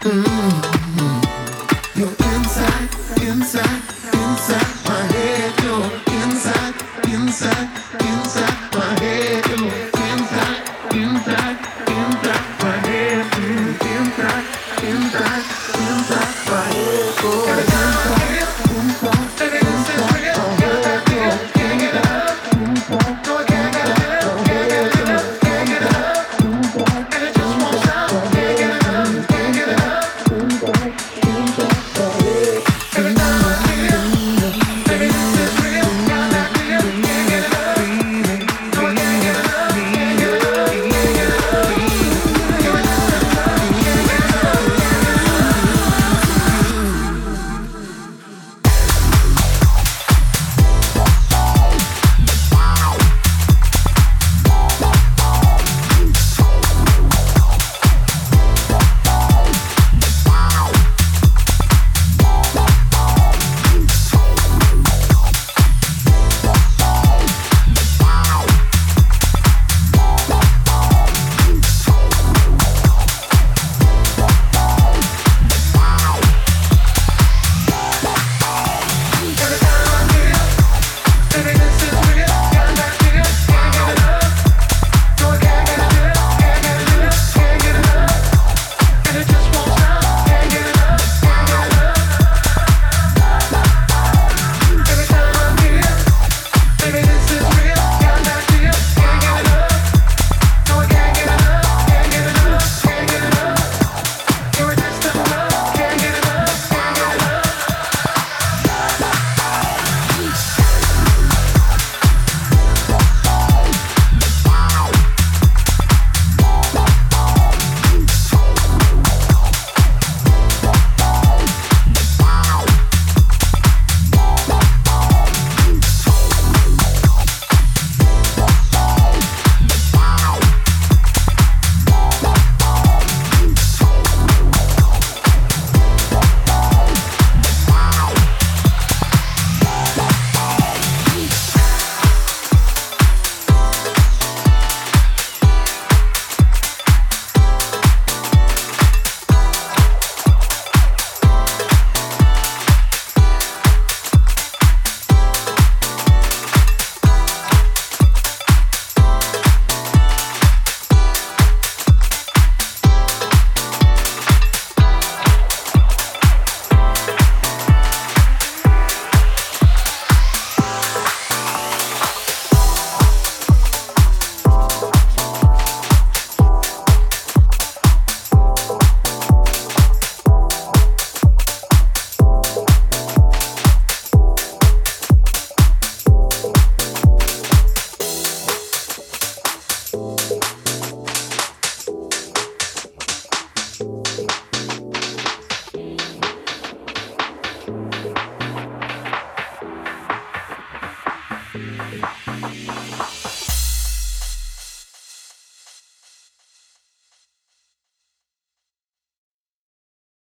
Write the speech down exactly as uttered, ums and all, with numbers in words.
You're inside, inside, inside my head. You're inside, inside, inside my head. You're inside, inside, inside my head. Mm, inside, inside, inside my head. Oh, every time I feel, baby, this is real. Got that feel, can't get enough. No, I can't get enough, can't get enough, can't get enough. And it just won't stop. Can't get enough, can't get enough. Every time I feel, baby, this is real. Got that feel, can't get enough. No, I can't get enough, can't get enough, can't get enough. You're a distant love, can't get enough, can't get